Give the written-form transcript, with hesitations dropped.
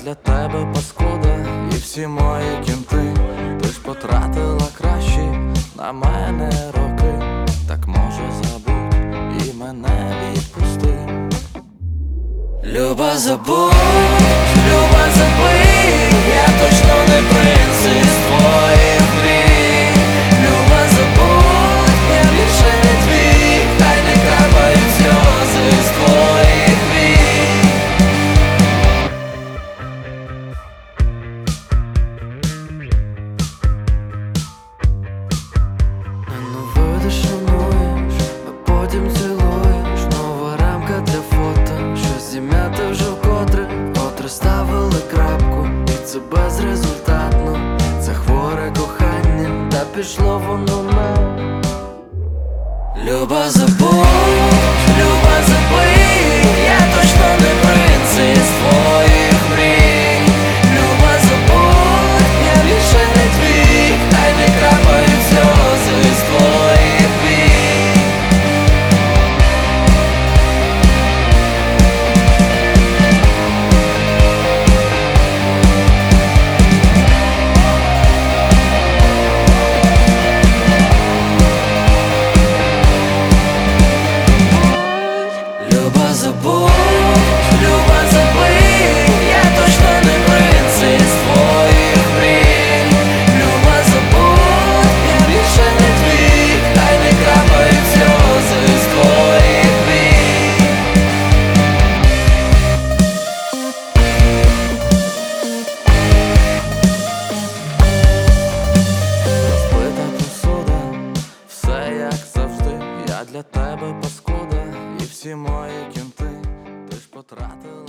для тебе паскуда, і всі мої кінти. Ти ж потратила кращі на мене роки. Так може забудь і мене відпусти. Люба, забудь, люба, забий, я точно не принц із твоїх мрій. Люба, забудь, я більше не твій, хай не капають сльози з твоїх вій. Ненавидиш, шануєш, а потім цілуєш. Нова рамка для фото, що зім'яти вже вкотре. Котре ставили крапку, і це безрезультатно. Це хворе кохання, та пішло воно на. Люба, забудь, люба, забий, я точно не принц із твоїх мрій. Люба, забудь, я більше не твій, хай не крапають сльози з твоїх вій. Люба, забудь, люба, забий, я точно не принц із твоїх мрій. Люба, забудь, я більше не твій, хай не крапають сльози з твоїх вій. Розбита посуда, все як завжди. Я для тебе паскуда, і всі мої кінти. Ти ж потратила